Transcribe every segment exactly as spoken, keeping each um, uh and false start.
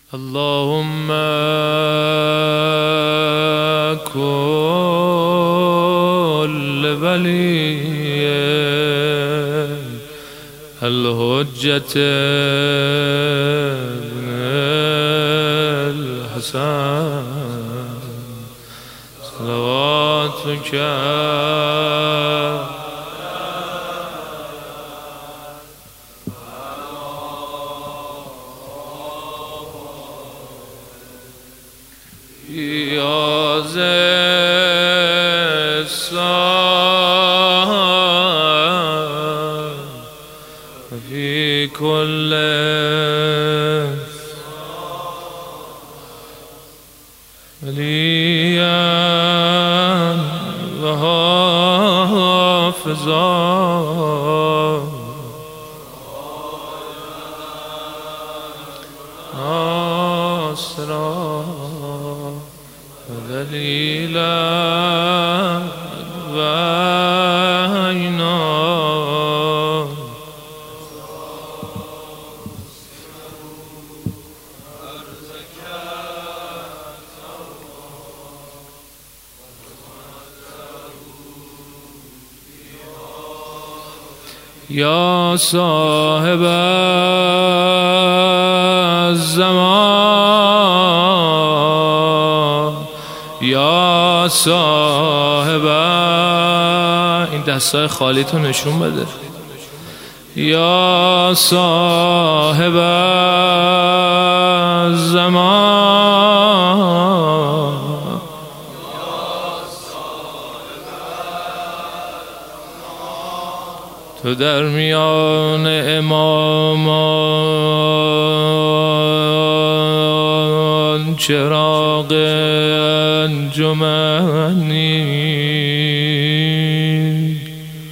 اللهم كل ولي الحجة الحسن صلواتك يا زيسان في كل وليا وحافظا ناصرا ودليلا وعينا يا صاحب الزمان یا صاحب این دستای خالی تو نشون بده. یا صاحب زمان تو در میان امامان چراغ انجمنی،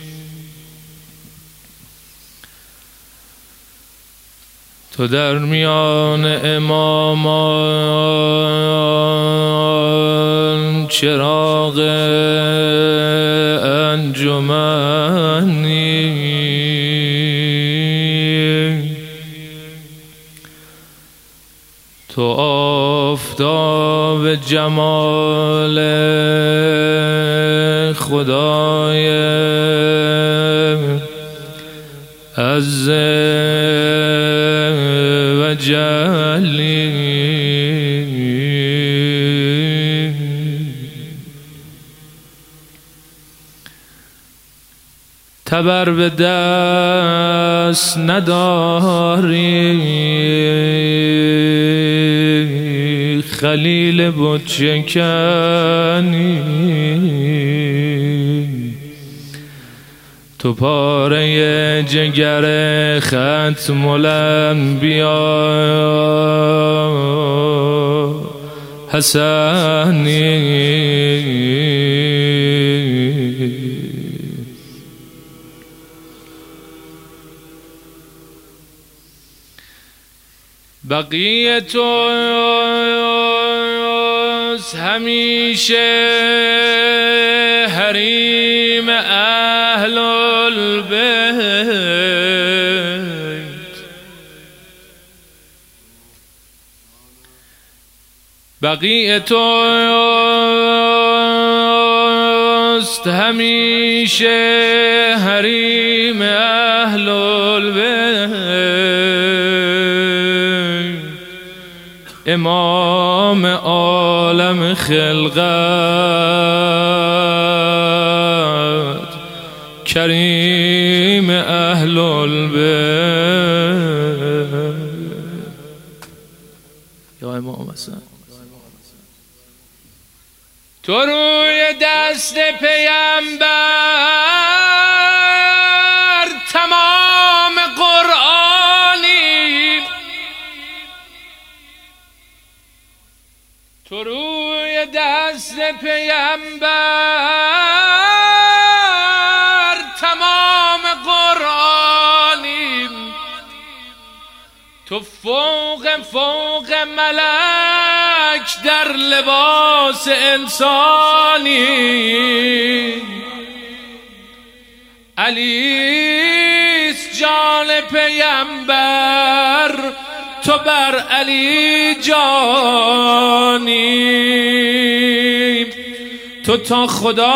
تو در میان امامان چراغ انجمنی، تو آفتاب جمال خدای عز و جلی، تبر به دست نداری خلیل بت شکنی، تو پاره جگر ختم الانبیا حسنی، بقیه توست همیشه حریم اهل البیت، بقیه توست همیشه حریم اهل البیت، امام عالم خلقت کریم اهل البیت. یا امام حسن تو روی دست پیامبر تمام قرآنی، تو روی دست پیامبر تمام قرآنی، تو فوق فوق ملک در لباس انسانی، علیست جان پیامبر تو تو بر علی جانی، تو تا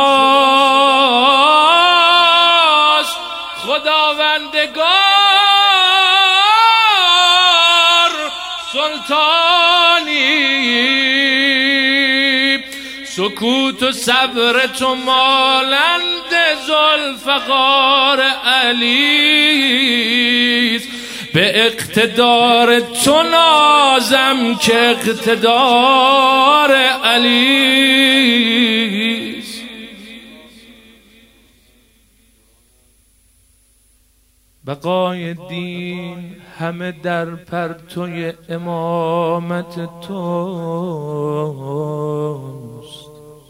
خداست خداوندگار سلطانی، سکوت و صبر تو مالند ذوالفقار علیست، به اقتدار تو نازم که اقتدار علیست. بقای دین همه در پرتوی امامت توست،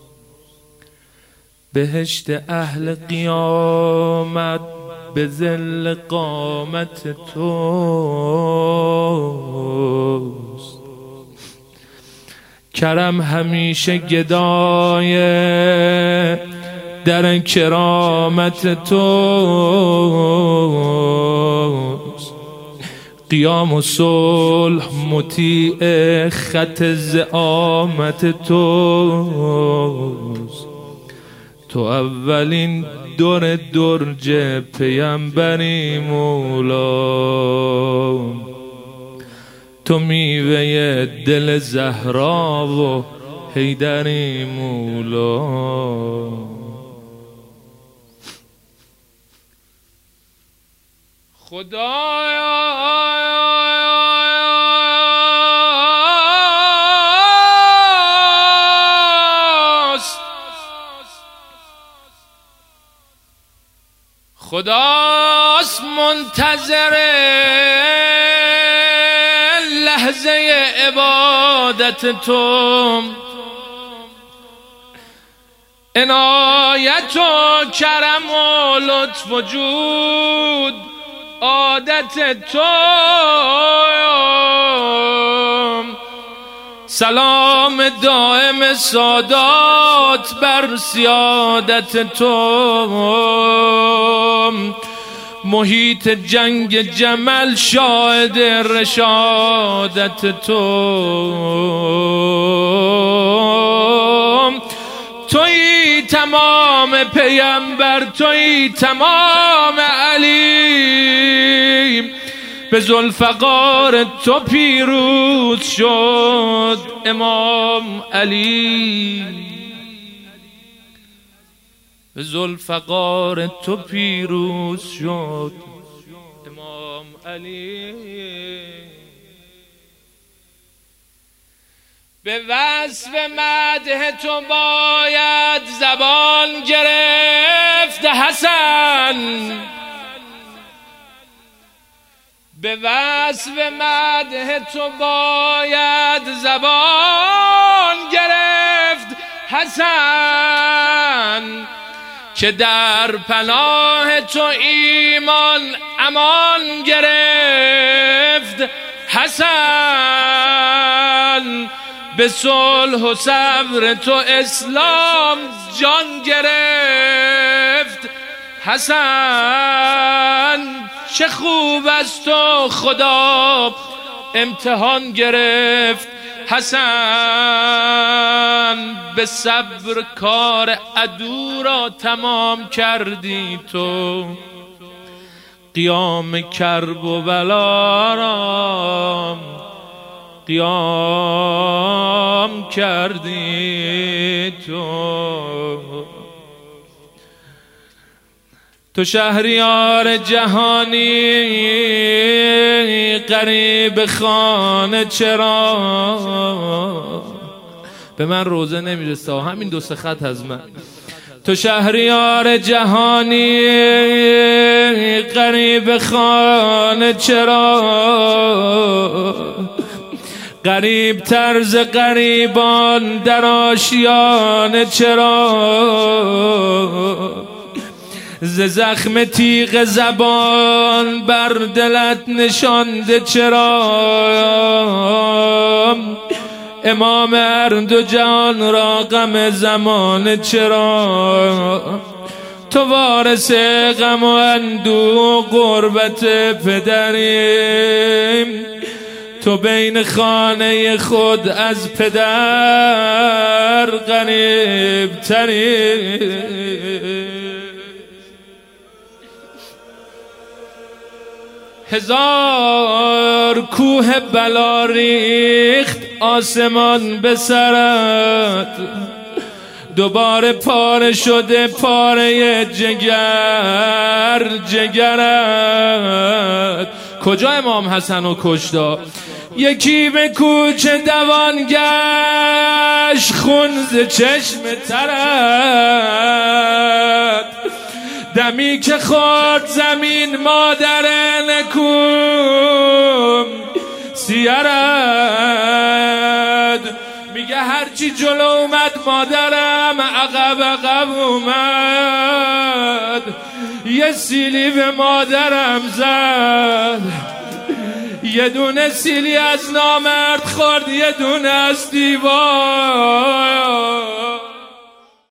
بهشت اهل قیامت به ذل قامت توست، کرم همیشه گدای در کرامت توست، قیام و صلح مطیع خط زعامت توست، تو اولین دور درج پیامبری مولا، تو میوه دل زهرا و حیدری مولا. خدایا خداست منتظر لحظه عبادت تو، عنایت و کرم و لطف و جود عادت تو، سلام دائم سادات بر سیادت تو، محیط جنگ جمل شاهد رشادت تو، تویی تمام پیامبر، تویی تمام علی، به ذوالفقار تو پیروز شد امام علی، به ذوالفقار تو پیروز شد امام علی. به وصف مدح تو باید زبان گرفت حسن، به وصف مدح تو باید زبان گرفت حسن، که در پناه تو ایمان امان گرفت حسن، به صلح و صبر تو اسلام جان گرفت حسن، چه خوب از تو خدا امتحان گرفت حسن، به صبر کار عدو را تمام کردی تو، قیام کرب و بلا را قیام کردی تو، تو شهریار جهانی غریب خانه چرا. به من روزه نمیرسه، همین دو سه خط از من. تو شهریار جهانی غریب خانه چرا، غریب طرز غریبان در آشیانه چرا، ز زخم تیغ زبان بر دلت نشانده چرا، امام هر دو جهان را غم زمانه چرا، تو وارث غم و اندوه غربت پدریم، تو بین خانه خود از پدر غریب تری. هزار کوه بلا ریخت آسمان به سرت، دوباره پاره شده پاره جگر جگرت. کجا امام حسن و کشتا؟ یکی به کوچه دوان گشت خون ز چشم ترت، دمی که خورد زمین مادر نکوم سیرت. میگه هرچی جلو اومد مادرم عقب عقب اومد، یه سیلی به مادرم زد، یه دونه سیلی از نامرد خورد، یه دونه از دیوار.